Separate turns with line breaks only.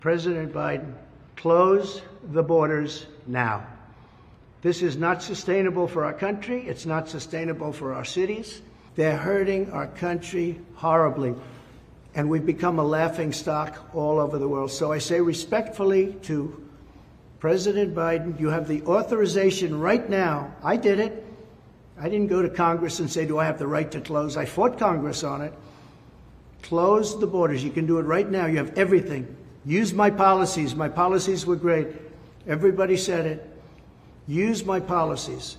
President Biden, close the borders now. This is not sustainable for our country. It's not sustainable for our cities. They're hurting our country horribly, and we've become a laughingstock all over the world. So I say respectfully to President Biden, you have the authorization right now. I did it. I didn't go to Congress and say, do I have the right to close? I fought Congress on it. Close the borders. You can do it right now. You have everything. Use my policies. My policies were great. Everybody said it. Use my policies.